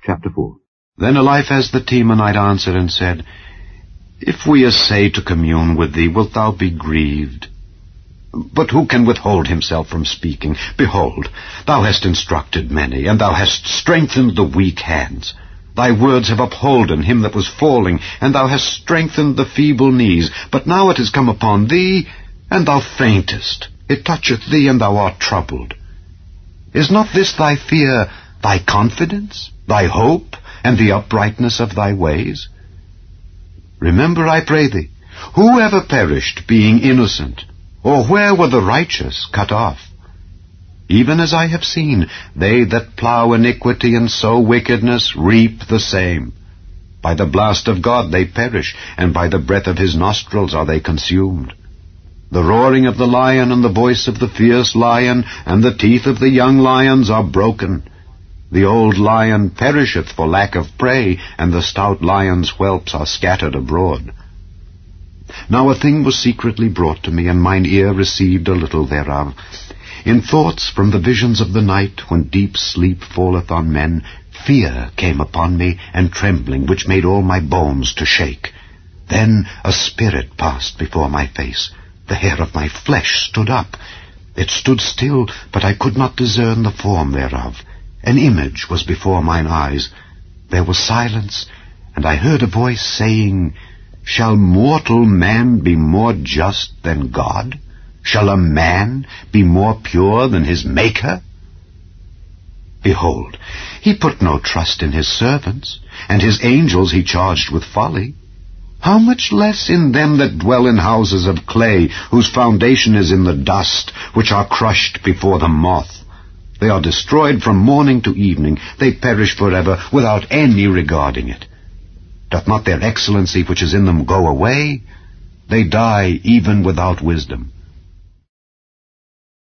Chapter 4. Then Eliphaz the Temanite answered and said, If we essay to commune with thee, wilt thou be grieved? But who can withhold himself from speaking? Behold, thou hast instructed many, and thou hast strengthened the weak hands. Thy words have upholden him that was falling, and thou hast strengthened the feeble knees. But now it is come upon thee, and thou faintest. It toucheth thee, and thou art troubled. Is not this thy fear, thy confidence, thy hope, and the uprightness of thy ways? Remember, I pray thee, who ever perished, being innocent? Or where were the righteous cut off? Even as I have seen, they that plough iniquity and sow wickedness reap the same. By the blast of God they perish, and by the breath of his nostrils are they consumed. The roaring of the lion and the voice of the fierce lion and the teeth of the young lions are broken. The old lion perisheth for lack of prey, and the stout lion's whelps are scattered abroad. Now a thing was secretly brought to me, and mine ear received a little thereof. In thoughts from the visions of the night, when deep sleep falleth on men, fear came upon me, and trembling, which made all my bones to shake. Then a spirit passed before my face. The hair of my flesh stood up. It stood still, but I could not discern the form thereof. An image was before mine eyes. There was silence, and I heard a voice saying, Shall mortal man be more just than God? Shall a man be more pure than his Maker? Behold, he put no trust in his servants, and his angels he charged with folly. How much less in them that dwell in houses of clay, whose foundation is in the dust, which are crushed before the moth. They are destroyed from morning to evening. They perish forever, without any regarding it. Doth not their excellency which is in them go away? They die even without wisdom.